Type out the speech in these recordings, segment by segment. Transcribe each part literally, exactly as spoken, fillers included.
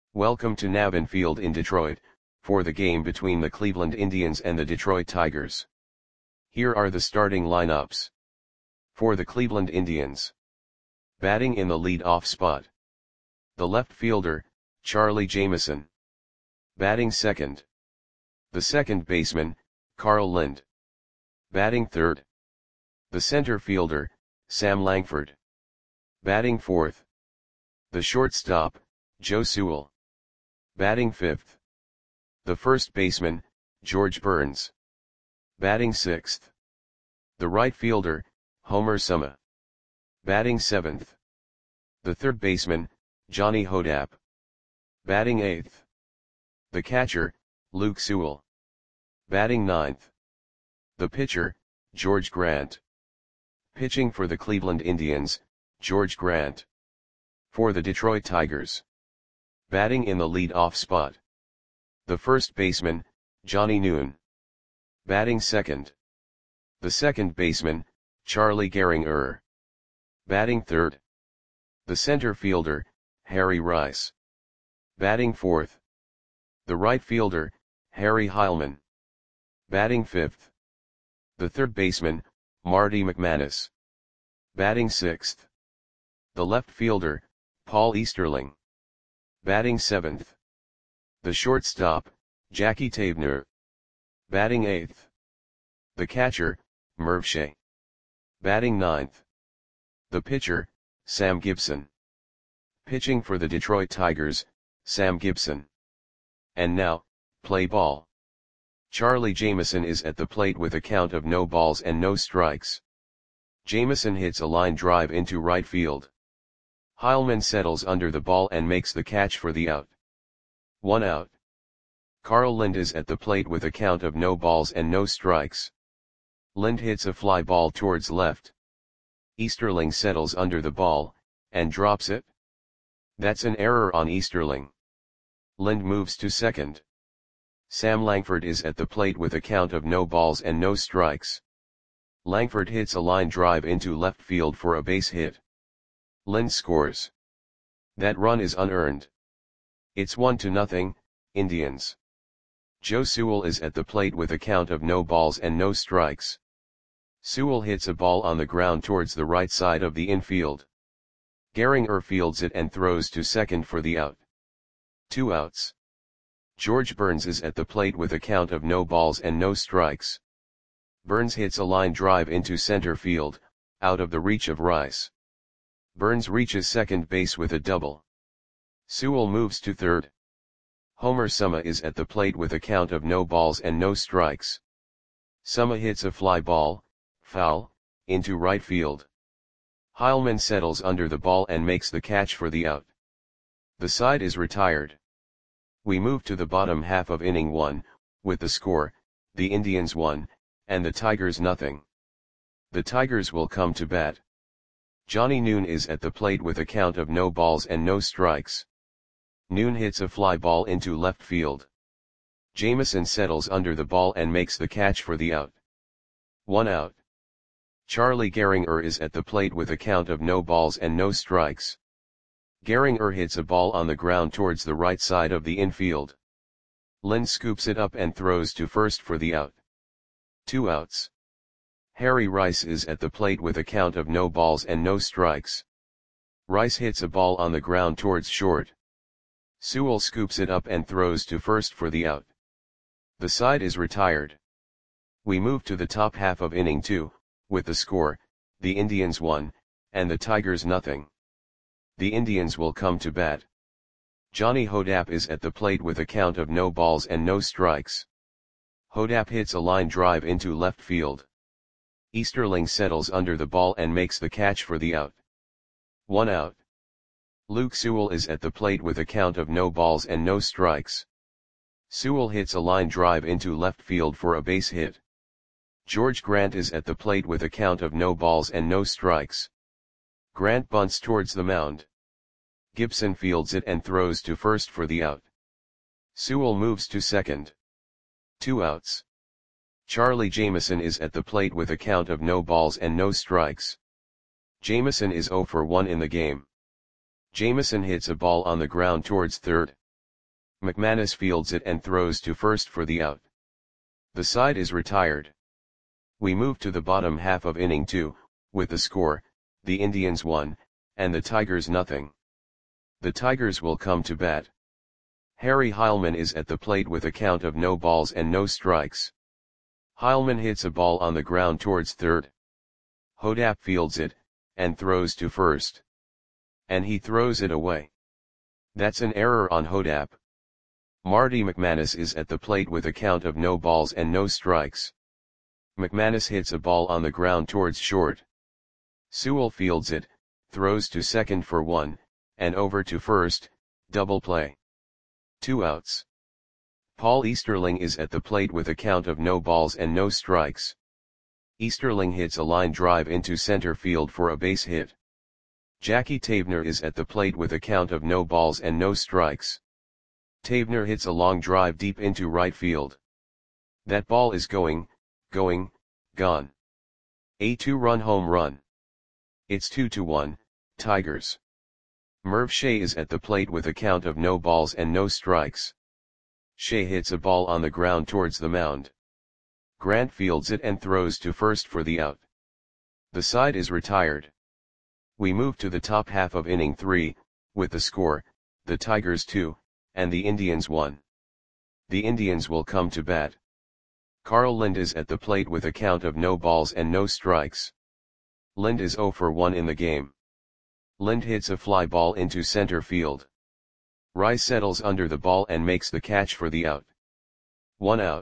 Welcome to Navin Field in Detroit, for the game between the Cleveland Indians and the Detroit Tigers. Here are the starting lineups. For the Cleveland Indians. Batting in the lead-off spot. The left fielder, Charlie Jameson. Batting second. The second baseman, Carl Lind. Batting third. The center fielder, Sam Langford. Batting fourth. The shortstop, Joe Sewell. Batting fifth. The first baseman, George Burns. Batting sixth. The right fielder, Homer Suma. Batting seventh. The third baseman, Johnny Hodapp. Batting eighth. The catcher, Luke Sewell. Batting ninth. The pitcher, George Grant. Pitching for the Cleveland Indians, George Grant. For the Detroit Tigers. Batting in the lead-off spot. The first baseman, Johnny Noon. Batting second. The second baseman, Charlie Gehringer. Batting third. The center fielder, Harry Rice. Batting fourth. The right fielder, Harry Heilman. Batting fifth. The third baseman, Marty McManus. Batting sixth. The left fielder, Paul Easterling. Batting seventh. The shortstop, Jackie Tabner. Batting eighth. The catcher, Merv Shea. Batting ninth. The pitcher, Sam Gibson. Pitching for the Detroit Tigers, Sam Gibson. And now, play ball. Charlie Jameson is at the plate with a count of no balls and no strikes. Jameson hits a line drive into right field. Heilman settles under the ball and makes the catch for the out. One out. Carl Lind is at the plate with a count of no balls and no strikes. Lind hits a fly ball towards left. Easterling settles under the ball, and drops it. That's an error on Easterling. Lind moves to second. Sam Langford is at the plate with a count of no balls and no strikes. Langford hits a line drive into left field for a base hit. Lind scores. That run is unearned. It's one to nothing, Indians. Joe Sewell is at the plate with a count of no balls and no strikes. Sewell hits a ball on the ground towards the right side of the infield. Gehringer fields it and throws to second for the out. Two outs. George Burns is at the plate with a count of no balls and no strikes. Burns hits a line drive into center field, out of the reach of Rice. Burns reaches second base with a double. Sewell moves to third. Homer Suma is at the plate with a count of no balls and no strikes. Suma hits a fly ball, foul, into right field. Heilman settles under the ball and makes the catch for the out. The side is retired. We move to the bottom half of inning one, with the score, the Indians one, and the Tigers nothing. The Tigers will come to bat. Johnny Noon is at the plate with a count of no balls and no strikes. Noon hits a fly ball into left field. Jameson settles under the ball and makes the catch for the out. One out. Charlie Gehringer is at the plate with a count of no balls and no strikes. Gehringer hits a ball on the ground towards the right side of the infield. Lind scoops it up and throws to first for the out. Two outs. Harry Rice is at the plate with a count of no balls and no strikes. Rice hits a ball on the ground towards short. Sewell scoops it up and throws to first for the out. The side is retired. We move to the top half of inning two, with the score, the Indians one, and the Tigers nothing. The Indians will come to bat. Johnny Hodapp is at the plate with a count of no balls and no strikes. Hodapp hits a line drive into left field. Easterling settles under the ball and makes the catch for the out. One out. Luke Sewell is at the plate with a count of no balls and no strikes. Sewell hits a line drive into left field for a base hit. George Grant is at the plate with a count of no balls and no strikes. Grant bunts towards the mound. Gibson fields it and throws to first for the out. Sewell moves to second. Two outs. Charlie Jameson is at the plate with a count of no balls and no strikes. Jameson is zero for one in the game. Jameson hits a ball on the ground towards third. McManus fields it and throws to first for the out. The side is retired. We move to the bottom half of inning two, with the score, the Indians one, and the Tigers nothing. The Tigers will come to bat. Harry Heilmann is at the plate with a count of no balls and no strikes. Heilmann hits a ball on the ground towards third. Hodap fields it, and throws to first. And he throws it away. That's an error on Hodap. Marty McManus is at the plate with a count of no balls and no strikes. McManus hits a ball on the ground towards short. Sewell fields it, throws to second for one, and over to first, double play. Two outs. Paul Easterling is at the plate with a count of no balls and no strikes. Easterling hits a line drive into center field for a base hit. Jackie Tavener is at the plate with a count of no balls and no strikes. Tavener hits a long drive deep into right field. That ball is going, going, gone. A two-run home run. It's two to one, Tigers. Merv Shea is at the plate with a count of no balls and no strikes. Shea hits a ball on the ground towards the mound. Grant fields it and throws to first for the out. The side is retired. We move to the top half of inning three, with the score, the Tigers two, and the Indians one. The Indians will come to bat. Carl Lind is at the plate with a count of no balls and no strikes. Lind is zero for one in the game. Lind hits a fly ball into center field. Rice settles under the ball and makes the catch for the out. One out.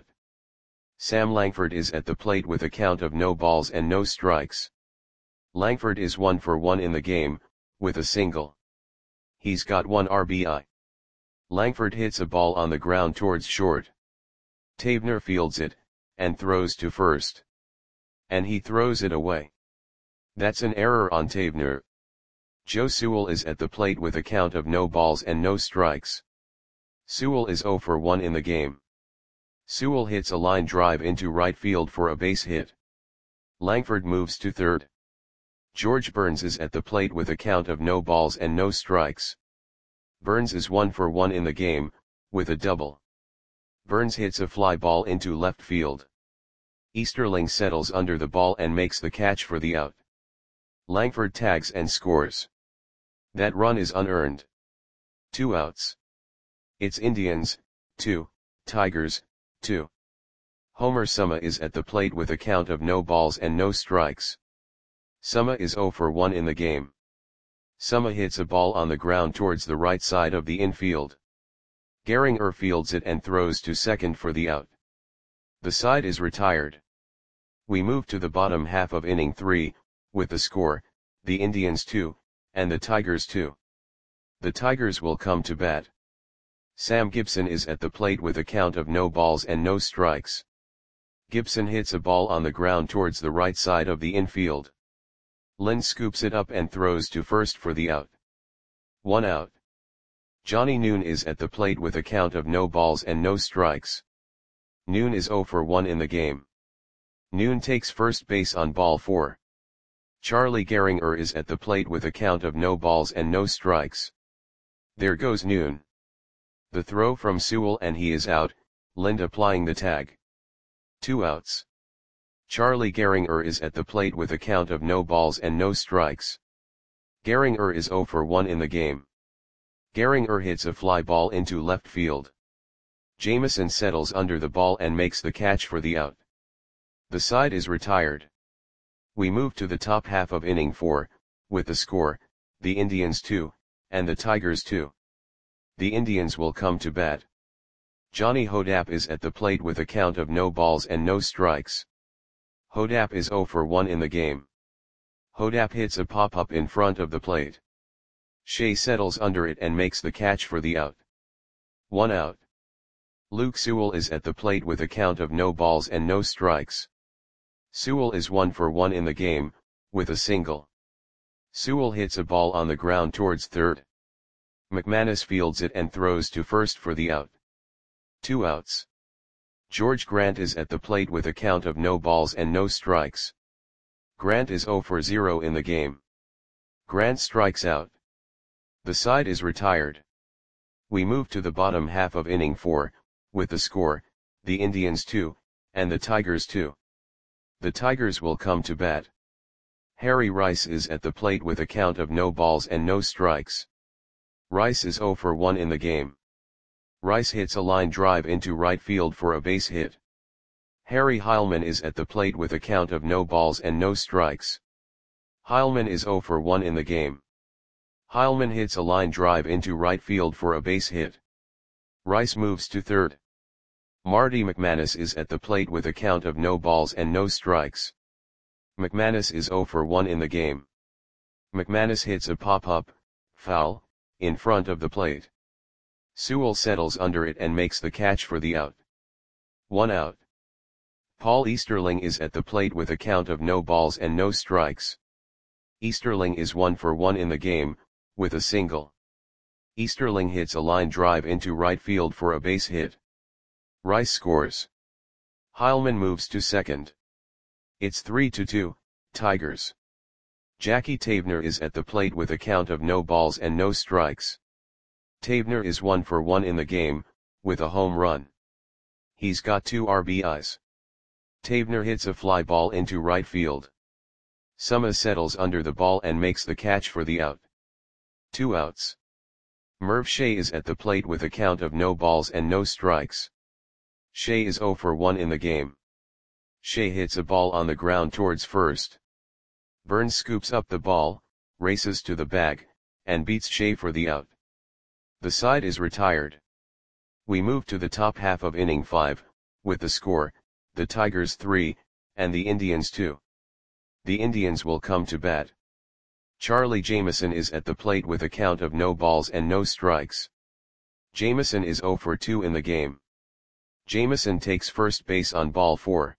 Sam Langford is at the plate with a count of no balls and no strikes. Langford is one for one in the game, with a single. He's got one R B I. Langford hits a ball on the ground towards short. Tavener fields it, and throws to first. And he throws it away. That's an error on Tavener. Joe Sewell is at the plate with a count of no balls and no strikes. Sewell is zero for one in the game. Sewell hits a line drive into right field for a base hit. Langford moves to third. George Burns is at the plate with a count of no balls and no strikes. Burns is one for one in the game, with a double. Burns hits a fly ball into left field. Easterling settles under the ball and makes the catch for the out. Langford tags and scores. That run is unearned. Two outs. It's Indians, two, Tigers, two. Homer Suma is at the plate with a count of no balls and no strikes. Suma is zero for one in the game. Suma hits a ball on the ground towards the right side of the infield. Gehringer fields it and throws to second for the out. The side is retired. We move to the bottom half of inning three, with the score, the Indians two, and the Tigers two. The Tigers will come to bat. Sam Gibson is at the plate with a count of no balls and no strikes. Gibson hits a ball on the ground towards the right side of the infield. Lind scoops it up and throws to first for the out. One out. Johnny Noon is at the plate with a count of no balls and no strikes. Noon is zero for one in the game. Noon takes first base on ball four. Charlie Gehringer is at the plate with a count of no balls and no strikes. There goes Noon. The throw from Sewell and he is out, Lind applying the tag. Two outs. Charlie Gehringer is at the plate with a count of no balls and no strikes. Gehringer is zero for one in the game. Gehringer hits a fly ball into left field. Jameson settles under the ball and makes the catch for the out. The side is retired. We move to the top half of inning four, with the score, the Indians two, and the Tigers two. The Indians will come to bat. Johnny Hodap is at the plate with a count of no balls and no strikes. Hodap is zero for one in the game. Hodap hits a pop-up in front of the plate. Shea settles under it and makes the catch for the out. One out. Luke Sewell is at the plate with a count of no balls and no strikes. Sewell is one for one in the game, with a single. Sewell hits a ball on the ground towards third. McManus fields it and throws to first for the out. Two outs. George Grant is at the plate with a count of no balls and no strikes. Grant is zero for zero in the game. Grant strikes out. The side is retired. We move to the bottom half of inning four, with the score, the Indians two, and the Tigers two. The Tigers will come to bat. Harry Rice is at the plate with a count of no balls and no strikes. Rice is oh for one in the game. Rice hits a line drive into right field for a base hit. Harry Heilmann is at the plate with a count of no balls and no strikes. Heilmann is oh for one in the game. Heilmann hits a line drive into right field for a base hit. Rice moves to third. Marty McManus is at the plate with a count of no balls and no strikes. McManus is oh for one in the game. McManus hits a pop-up, foul, in front of the plate. Sewell settles under it and makes the catch for the out. One out. Paul Easterling is at the plate with a count of no balls and no strikes. Easterling is one for one in the game, with a single. Easterling hits a line drive into right field for a base hit. Rice scores. Heilmann moves to second. It's three to two, Tigers. Jackie Tavener is at the plate with a count of no balls and no strikes. Tavener is one for one in the game, with a home run. He's got two R B Is. Tavener hits a fly ball into right field. Summa settles under the ball and makes the catch for the out. Two outs. Merv Shea is at the plate with a count of no balls and no strikes. Shea is oh for one in the game. Shea hits a ball on the ground towards first. Burns scoops up the ball, races to the bag, and beats Shea for the out. The side is retired. We move to the top half of inning five, with the score, the Tigers three, and the Indians two. The Indians will come to bat. Charlie Jameson is at the plate with a count of no balls and no strikes. Jameson is oh for two in the game. Jameson takes first base on ball four.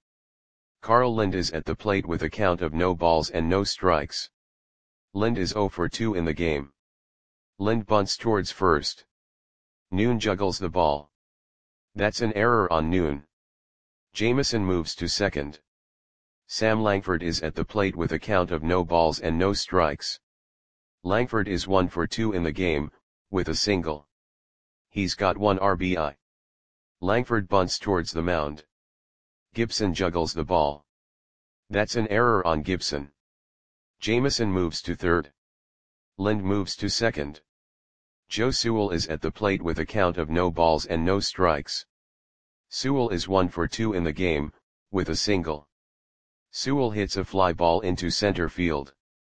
Carl Lind is at the plate with a count of no balls and no strikes. Lind is oh for two in the game. Lind bunts towards first. Noon juggles the ball. That's an error on Noon. Jameson moves to second. Sam Langford is at the plate with a count of no balls and no strikes. Langford is one for two in the game, with a single. He's got one R B I. Langford bunts towards the mound. Gibson juggles the ball. That's an error on Gibson. Jameson moves to third. Lind moves to second. Joe Sewell is at the plate with a count of no balls and no strikes. Sewell is one for two in the game, with a single. Sewell hits a fly ball into center field.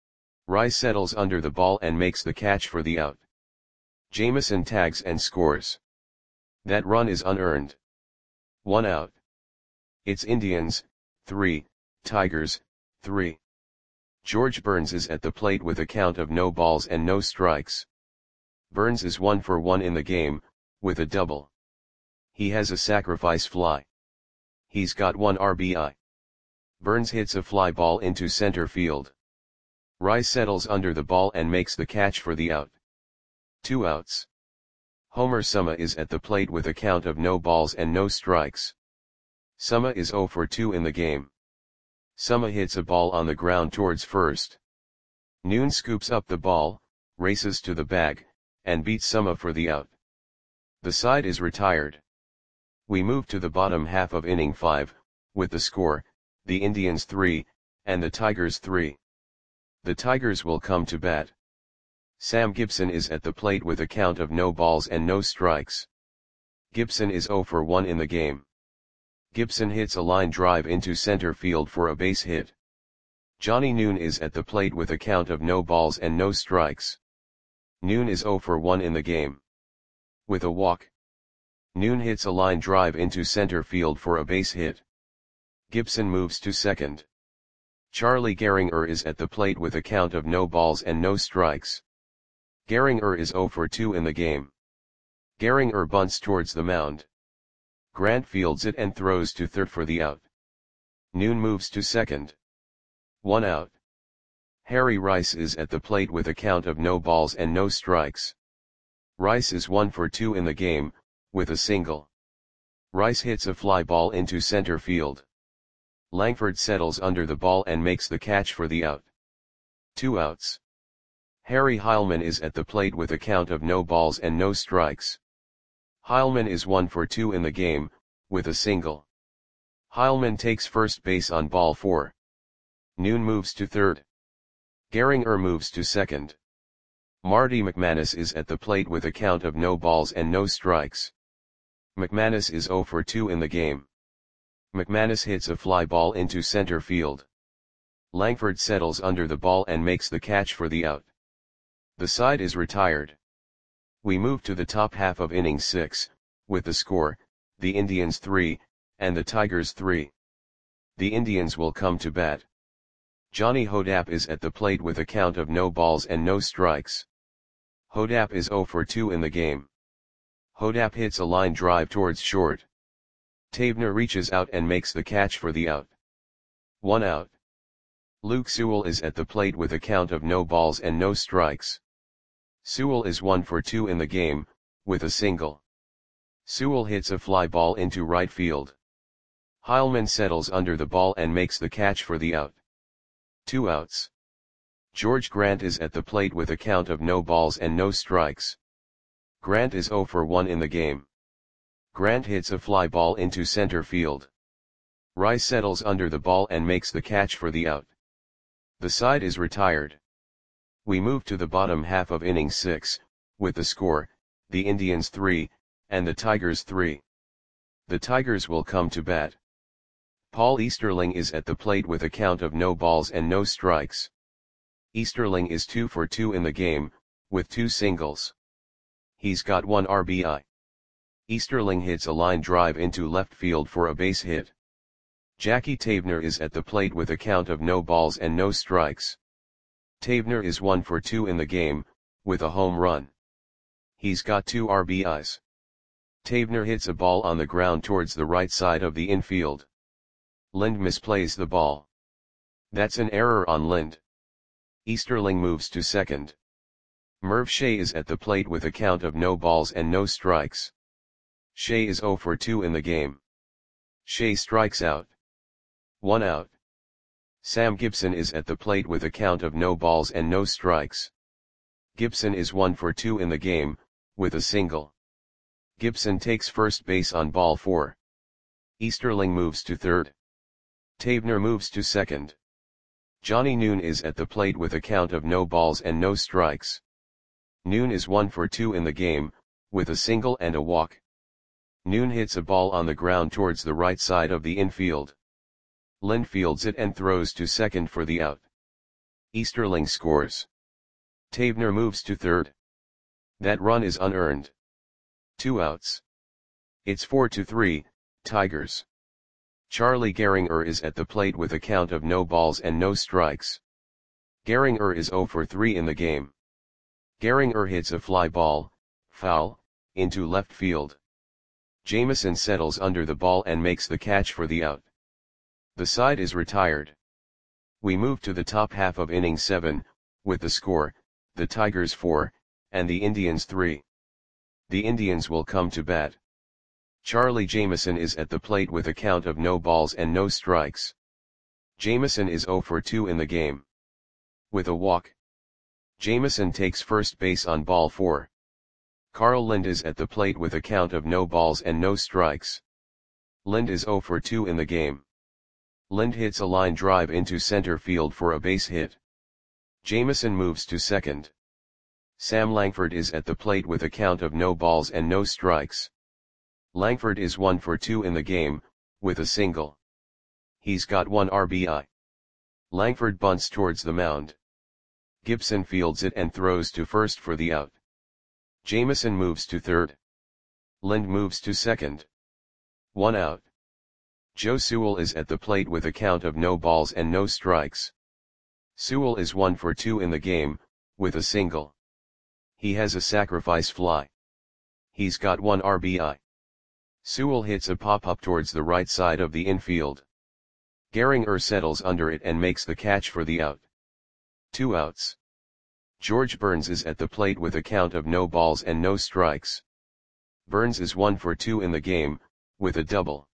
Rice settles under the ball and makes the catch for the out. Jameson tags and scores. That run is unearned. One out. It's Indians, three, Tigers, three. George Burns is at the plate with a count of no balls and no strikes. Burns is one for one in the game, with a double. He has a sacrifice fly. He's got one R B I. Burns hits a fly ball into center field. Rice settles under the ball and makes the catch for the out. Two outs. Homer Summa is at the plate with a count of no balls and no strikes. Summa is oh for two in the game. Summa hits a ball on the ground towards first. Noon scoops up the ball, races to the bag, and beats Summa for the out. The side is retired. We move to the bottom half of inning five, with the score, the Indians three, and the Tigers three. The Tigers will come to bat. Sam Gibson is at the plate with a count of no balls and no strikes. Gibson is oh for one in the game. Gibson hits a line drive into center field for a base hit. Johnny Noon is at the plate with a count of no balls and no strikes. Noon is oh for one in the game. With a walk. Noon hits a line drive into center field for a base hit. Gibson moves to second. Charlie Gehringer is at the plate with a count of no balls and no strikes. Gehringer is oh for two in the game. Gehringer bunts towards the mound. Grant fields it and throws to third for the out. Noon moves to second. One out. Harry Rice is at the plate with a count of no balls and no strikes. Rice is one for two in the game, with a single. Rice hits a fly ball into center field. Langford settles under the ball and makes the catch for the out. Two outs. Harry Heilmann is at the plate with a count of no balls and no strikes. Heilmann is one for two in the game, with a single. Heilmann takes first base on ball four. Noon moves to third. Gehringer moves to second. Marty McManus is at the plate with a count of no balls and no strikes. McManus is zero for two in the game. McManus hits a fly ball into center field. Langford settles under the ball and makes the catch for the out. The side is retired. We move to the top half of inning six, with the score, the Indians three, and the Tigers three. The Indians will come to bat. Johnny Hodapp is at the plate with a count of no balls and no strikes. Hodapp is zero for two in the game. Hodapp hits a line drive towards short. Tavener reaches out and makes the catch for the out. One out. Luke Sewell is at the plate with a count of no balls and no strikes. Sewell is one for two in the game, with a single. Sewell hits a fly ball into right field. Heilmann settles under the ball and makes the catch for the out. Two outs. George Grant is at the plate with a count of no balls and no strikes. Grant is zero for one in the game. Grant hits a fly ball into center field. Rice settles under the ball and makes the catch for the out. The side is retired. We move to the bottom half of inning six, with the score, the Indians three, and the Tigers three. The Tigers will come to bat. Paul Easterling is at the plate with a count of no balls and no strikes. Easterling is two for two in the game, with two singles. He's got one R B I. Easterling hits a line drive into left field for a base hit. Jackie Tavener is at the plate with a count of no balls and no strikes. Tavener is one for two in the game, with a home run. He's got two R B Is. Tavener hits a ball on the ground towards the right side of the infield. Lind misplays the ball. That's an error on Lind. Easterling moves to second. Merv Shea is at the plate with a count of no balls and no strikes. Shea is zero for two in the game. Shea strikes out. One out. Sam Gibson is at the plate with a count of no balls and no strikes. Gibson is one for two in the game, with a single. Gibson takes first base on ball four. Easterling moves to third. Tavener moves to second. Johnny Noon is at the plate with a count of no balls and no strikes. Noon is one for two in the game, with a single and a walk. Noon hits a ball on the ground towards the right side of the infield. Lind fields it and throws to second for the out. Easterling scores. Tavener moves to third. That run is unearned. Two outs. It's four to three, Tigers. Charlie Gehringer is at the plate with a count of no balls and no strikes. Gehringer is zero for three in the game. Gehringer hits a fly ball, foul, into left field. Jameson settles under the ball and makes the catch for the out. The side is retired. We move to the top half of inning seven, with the score, the Tigers four, and the Indians three. The Indians will come to bat. Charlie Jameson is at the plate with a count of no balls and no strikes. Jameson is zero for two in the game. With a walk. Jameson takes first base on ball four. Carl Lind is at the plate with a count of no balls and no strikes. Lind is zero for two in the game. Lind hits a line drive into center field for a base hit. Jameson moves to second. Sam Langford is at the plate with a count of no balls and no strikes. Langford is one for two in the game, with a single. He's got one R B I. Langford bunts towards the mound. Gibson fields it and throws to first for the out. Jameson moves to third. Lind moves to second. One out. Joe Sewell is at the plate with a count of no balls and no strikes. Sewell is one for two in the game, with a single. He has a sacrifice fly. He's got one R B I. Sewell hits a pop-up towards the right side of the infield. Gehringer settles under it and makes the catch for the out. Two outs. George Burns is at the plate with a count of no balls and no strikes. Burns is one for two in the game, with a double.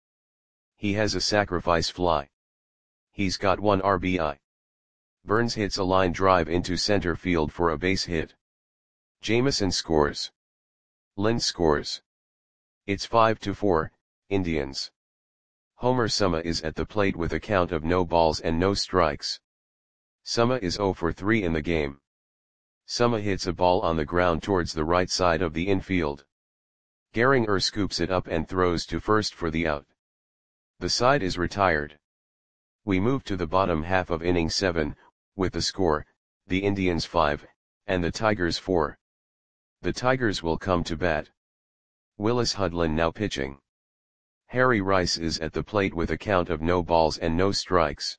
He has a sacrifice fly. He's got one R B I. Burns hits a line drive into center field for a base hit. Jameson scores. Lind scores. It's five to four, Indians. Homer Suma is at the plate with a count of no balls and no strikes. Suma is zero for three in the game. Suma hits a ball on the ground towards the right side of the infield. Gehringer scoops it up and throws to first for the out. The side is retired. We move to the bottom half of inning seven, with the score, the Indians five, and the Tigers four. The Tigers will come to bat. Willis Hudlin now pitching. Harry Rice is at the plate with a count of no balls and no strikes.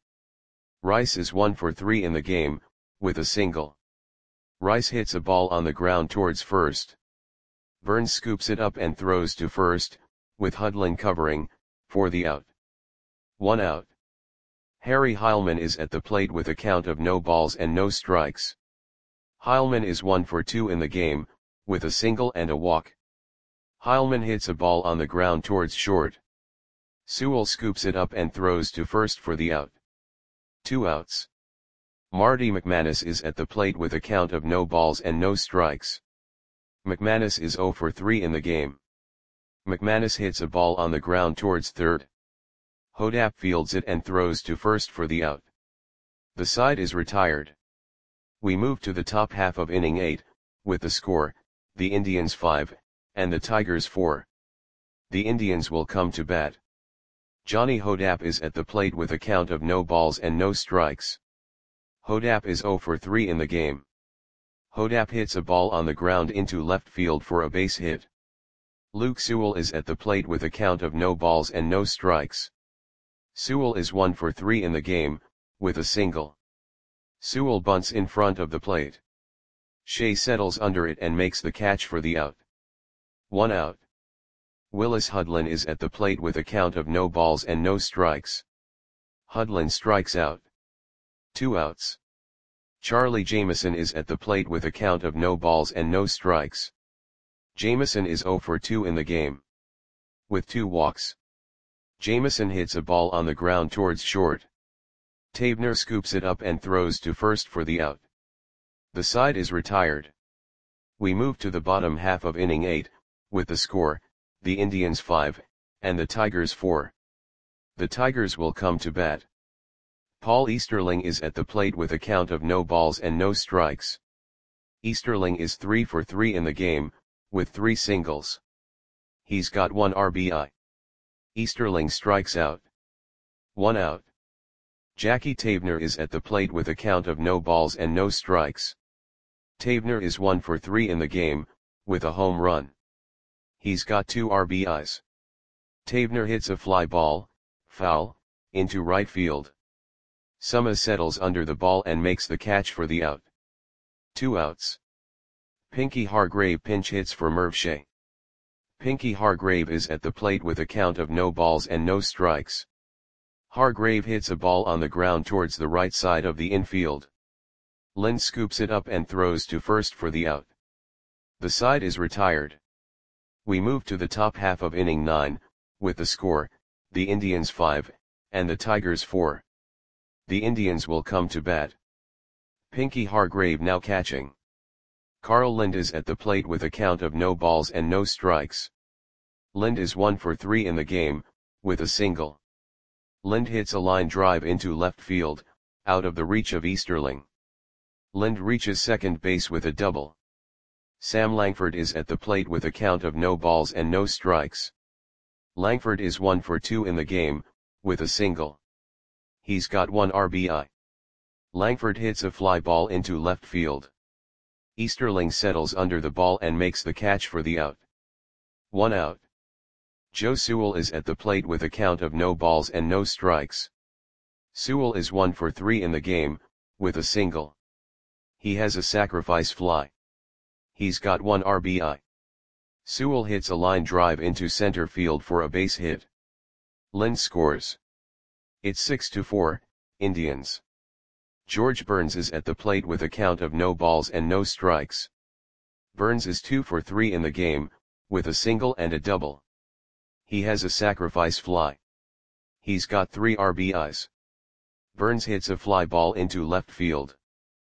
Rice is one for three in the game, with a single. Rice hits a ball on the ground towards first. Burns scoops it up and throws to first, with Hudlin covering, for the out. One out. Harry Heilman is at the plate with a count of no balls and no strikes. Heilman is one for two in the game, with a single and a walk. Heilman hits a ball on the ground towards short. Sewell scoops it up and throws to first for the out. Two outs. Marty McManus is at the plate with a count of no balls and no strikes. McManus is zero for three in the game. McManus hits a ball on the ground towards third. Hodap fields it and throws to first for the out. The side is retired. We move to the top half of inning eight, with the score, the Indians five, and the Tigers four. The Indians will come to bat. Johnny Hodap is at the plate with a count of no balls and no strikes. Hodap is zero for three in the game. Hodap hits a ball on the ground into left field for a base hit. Luke Sewell is at the plate with a count of no balls and no strikes. Sewell is one for three in the game, with a single. Sewell bunts in front of the plate. Shea settles under it and makes the catch for the out. One out. Willis Hudlin is at the plate with a count of no balls and no strikes. Hudlin strikes out. Two outs. Charlie Jameson is at the plate with a count of no balls and no strikes. Jameson is zero for two in the game. With two walks. Jameson hits a ball on the ground towards short. Tavener scoops it up and throws to first for the out. The side is retired. We move to the bottom half of inning eight, with the score, the Indians five, and the Tigers four. The Tigers will come to bat. Paul Easterling is at the plate with a count of no balls and no strikes. Easterling is three for three in the game, with three singles. He's got one R B I. Easterling strikes out. One out. Jackie Tavener is at the plate with a count of no balls and no strikes. Tavener is one for three in the game, with a home run. He's got two R B Is. Tavener hits a fly ball, foul, into right field. Suma settles under the ball and makes the catch for the out. Two outs. Pinky Hargrave pinch hits for Merv Shea. Pinky Hargrave is at the plate with a count of no balls and no strikes. Hargrave hits a ball on the ground towards the right side of the infield. Lind scoops it up and throws to first for the out. The side is retired. We move to the top half of inning nine, with the score, the Indians five, and the Tigers four. The Indians will come to bat. Pinky Hargrave now catching. Carl Lind is at the plate with a count of no balls and no strikes. Lind is one for three in the game, with a single. Lind hits a line drive into left field, out of the reach of Easterling. Lind reaches second base with a double. Sam Langford is at the plate with a count of no balls and no strikes. Langford is one for two in the game, with a single. He's got one R B I. Langford hits a fly ball into left field. Easterling settles under the ball and makes the catch for the out. One out. Joe Sewell is at the plate with a count of no balls and no strikes. Sewell is one for three in the game, with a single. He has a sacrifice fly. He's got one R B I. Sewell hits a line drive into center field for a base hit. Lind scores. It's six to four, Indians. George Burns is at the plate with a count of no balls and no strikes. Burns is two for three in the game, with a single and a double. He has a sacrifice fly. He's got three R B Is. Burns hits a fly ball into left field.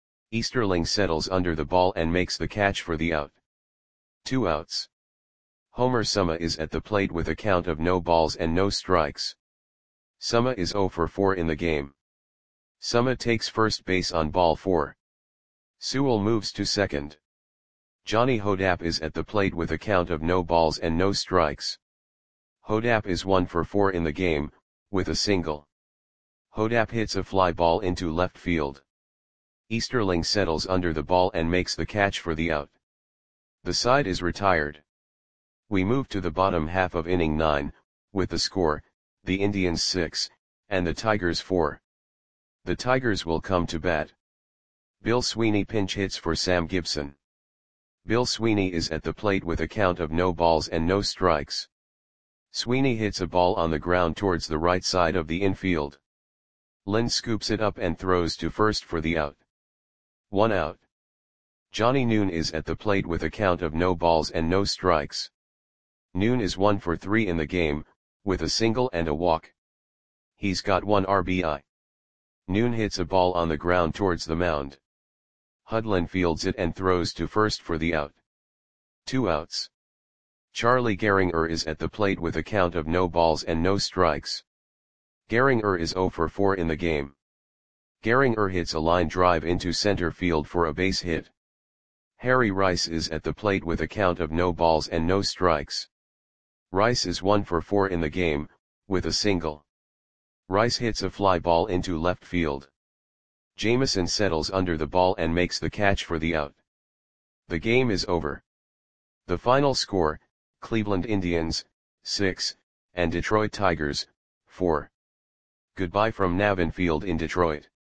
Easterling settles under the ball and makes the catch for the out. Two outs. Homer Summa is at the plate with a count of no balls and no strikes. Summa is zero for four in the game. Summa takes first base on ball four. Sewell moves to second. Johnny Hodapp is at the plate with a count of no balls and no strikes. Hodapp is one for four in the game, with a single. Hodapp hits a fly ball into left field. Easterling settles under the ball and makes the catch for the out. The side is retired. We move to the bottom half of inning nine, with the score, the Indians six, and the Tigers four. The Tigers will come to bat. Bill Sweeney pinch hits for Sam Gibson. Bill Sweeney is at the plate with a count of no balls and no strikes. Sweeney hits a ball on the ground towards the right side of the infield. Lynn scoops it up and throws to first for the out. One out. Johnny Noon is at the plate with a count of no balls and no strikes. Noon is one for three in the game, with a single and a walk. He's got one R B I. Noon hits a ball on the ground towards the mound. Hudlin fields it and throws to first for the out. Two outs. Charlie Gehringer is at the plate with a count of no balls and no strikes. Gehringer is zero for four in the game. Gehringer hits a line drive into center field for a base hit. Harry Rice is at the plate with a count of no balls and no strikes. Rice is one for four in the game, with a single. Rice hits a fly ball into left field. Jameson settles under the ball and makes the catch for the out. The game is over. The final score, Cleveland Indians, six, and Detroit Tigers, four. Goodbye from Navin Field in Detroit.